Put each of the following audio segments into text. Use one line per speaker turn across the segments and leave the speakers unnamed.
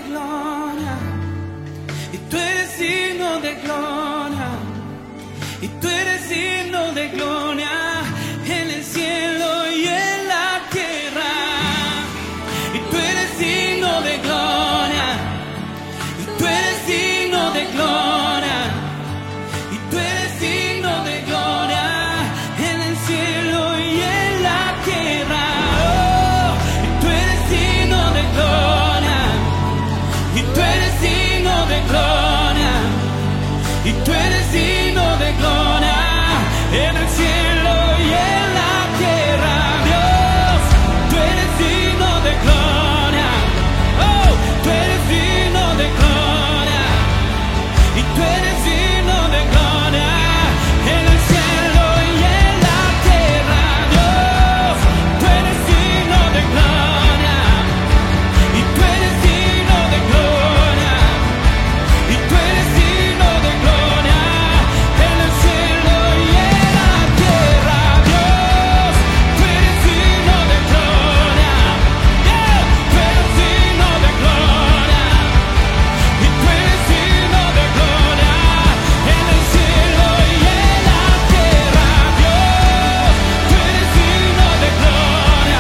gloria, y tú eres digno de gloria, y tú eres digno de gloria en el cielo y en la tierra, y tú eres digno de gloria, y tú eres digno de gloria, y tú eres digno de gloria en el cielo y en la tierra. Oh, y tú eres digno de gloria, y tú eres digno de gloria, y tú eres digno de gloria en el cielo y en la tierra. Dios, tú eres digno de gloria. Oh, tú eres digno de gloria, y tú eres digno de gloria en el cielo y en la tierra. Dios, tú eres digno de gloria, y tú eres digno de gloria, y tú eres digno de gloria en el cielo y en la tierra. Dios, tú eres digno de gloria. Yeah, tú eres digno de gloria, y tú eres digno de gloria en el cielo y en la tierra. Dios, tú eres digno de gloria.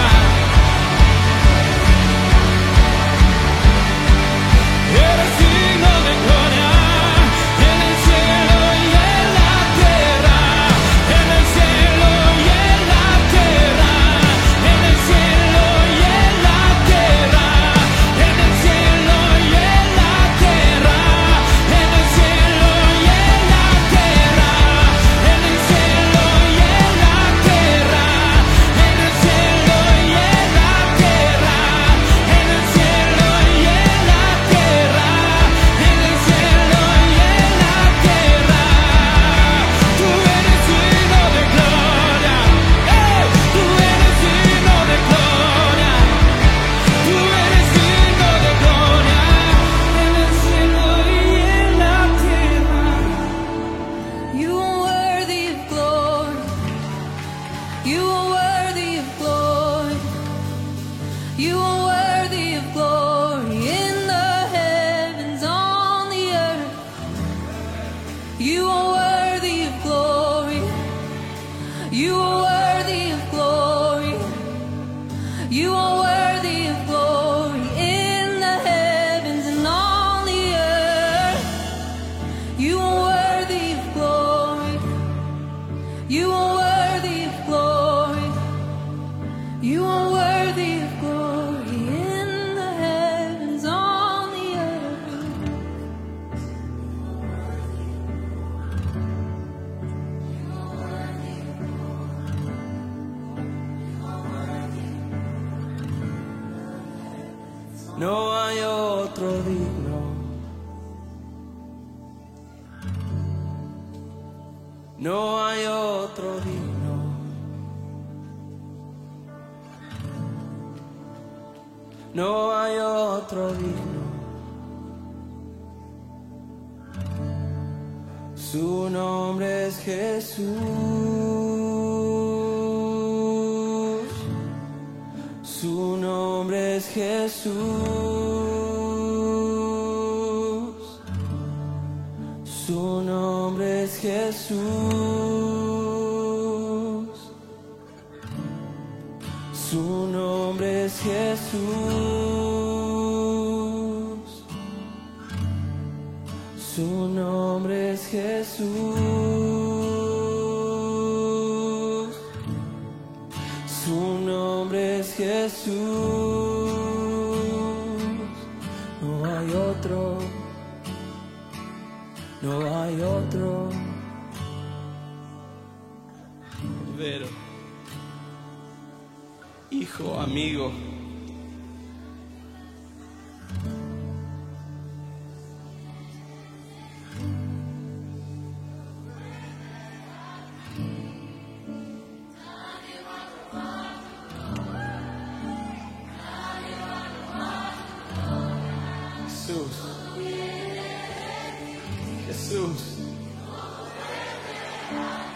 Eres digno de gloria en el cielo y en la tierra, en el cielo y en la tierra, en el cielo y en la tierra, en el cielo y en la tierra, en el cielo y en la tierra, en el cielo y en la tierra, en el cielo y en la tierra, en el cielo y en la tierra, en el cielo y en la tierra. Tú eres digno de gloria. Tú eres digno de gloria. Tú eres digno de gloria en el cielo y en la tierra. You are worthy of glory. You are worthy of glory. You are worthy of glory in the heavens, on the earth. You are worthy of glory. You are worthy of glory. You are worthy of glory in the heavens and on the earth. You are worthy of glory. You are worthy of glory. You are worthy of glory in the heavens, on the earth. No hay otro digno. No hay otro digno. No hay otro digno. Su nombre es Jesús. Su nombre es Jesús. Su nombre es Jesús. Su nombre es Jesús. Su nombre es Jesús. Su nombre es Jesús. No hay otro. No hay otro. Vero, hijo, amigo. Jesús. Jesús.